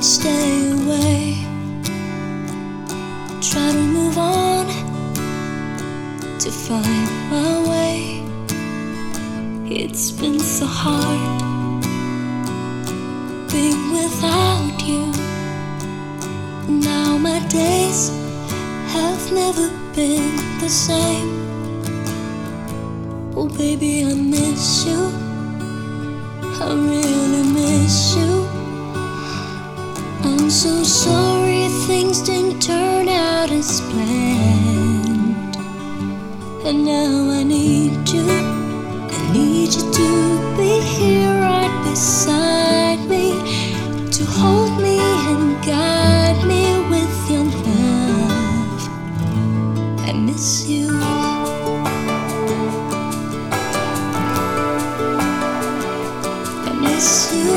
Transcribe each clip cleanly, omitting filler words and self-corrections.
stay away. Try to move on to find my way. It's been so hard being without you. Now my days have never been the same. Oh baby, I miss you. I really miss you. I'm so sorry things didn't turn out as planned. And now I need you. I need you to be here right beside me, to hold me and guide me with your love. I miss you. I miss you.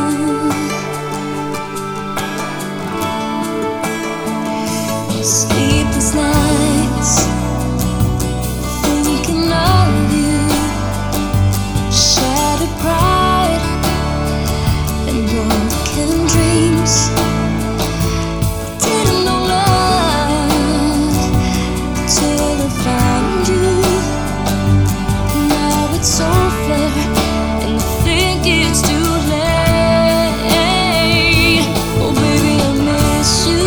Sleepless nights, thinking of you. Shattered pride and broken dreams. Didn't know love till I found you. Now it's over and I think it's too late. Oh baby, I miss you.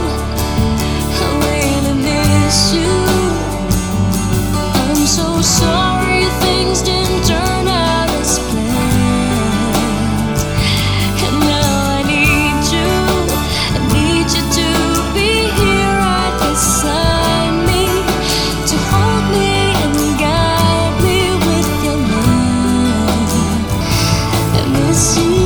I'm so sorry things didn't turn out as planned. And now I need you. I need you to be here right beside me, to hold me and guide me with your love. I miss you.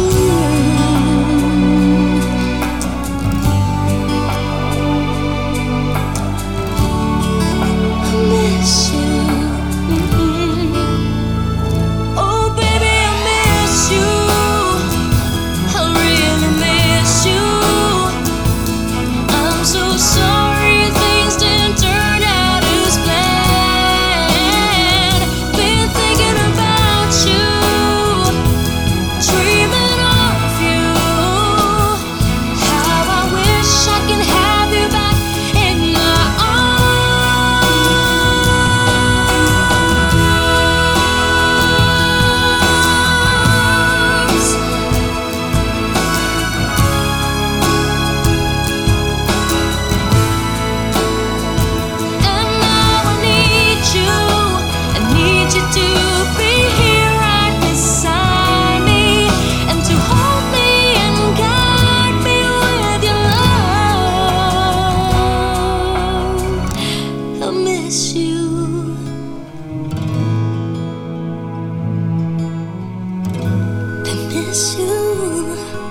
Miss you.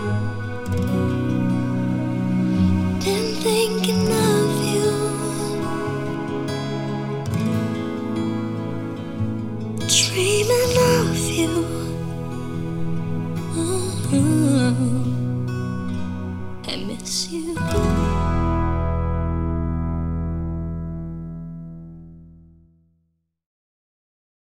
Been thinking of you. Dreaming of you. I miss you.